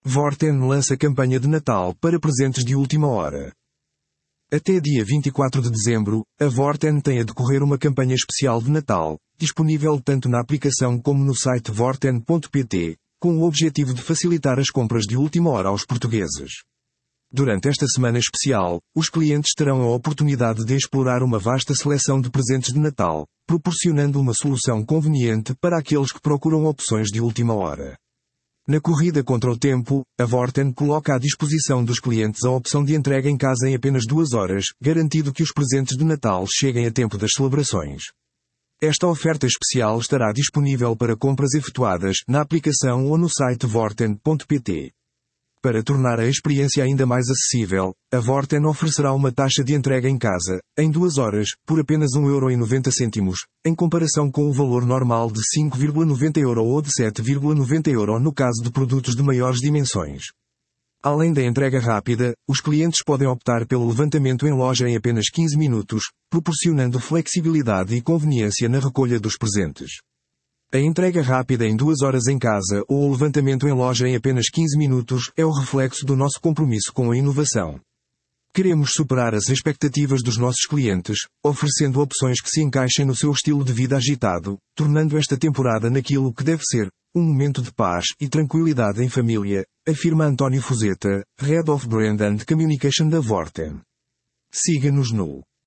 Vorten lança campanha de Natal para presentes de última hora. Até dia 24 de dezembro, a Vorten tem a decorrer uma campanha especial de Natal, disponível tanto na aplicação como no site vorten.pt, com o objetivo de facilitar as compras de última hora aos portugueses. Durante esta semana especial, os clientes terão a oportunidade de explorar uma vasta seleção de presentes de Natal, proporcionando uma solução conveniente para aqueles que procuram opções de última hora. Na corrida contra o tempo, a Vorten coloca à disposição dos clientes a opção de entrega em casa em apenas 2 horas, garantindo que os presentes de Natal cheguem a tempo das celebrações. Esta oferta especial estará disponível para compras efetuadas na aplicação ou no site vorten.pt. Para tornar a experiência ainda mais acessível, a Vorten oferecerá uma taxa de entrega em casa, em 2 horas, por apenas 1,90€, em comparação com o valor normal de 5,90€ ou de 7,90€ no caso de produtos de maiores dimensões. Além da entrega rápida, os clientes podem optar pelo levantamento em loja em apenas 15 minutos, proporcionando flexibilidade e conveniência na recolha dos presentes. A entrega rápida em 2 horas em casa ou o levantamento em loja em apenas 15 minutos é o reflexo do nosso compromisso com a inovação. Queremos superar as expectativas dos nossos clientes, oferecendo opções que se encaixem no seu estilo de vida agitado, tornando esta temporada naquilo que deve ser, um momento de paz e tranquilidade em família, afirma António Fuzeta, Head of Brand and Communication da Vorten. Siga-nos no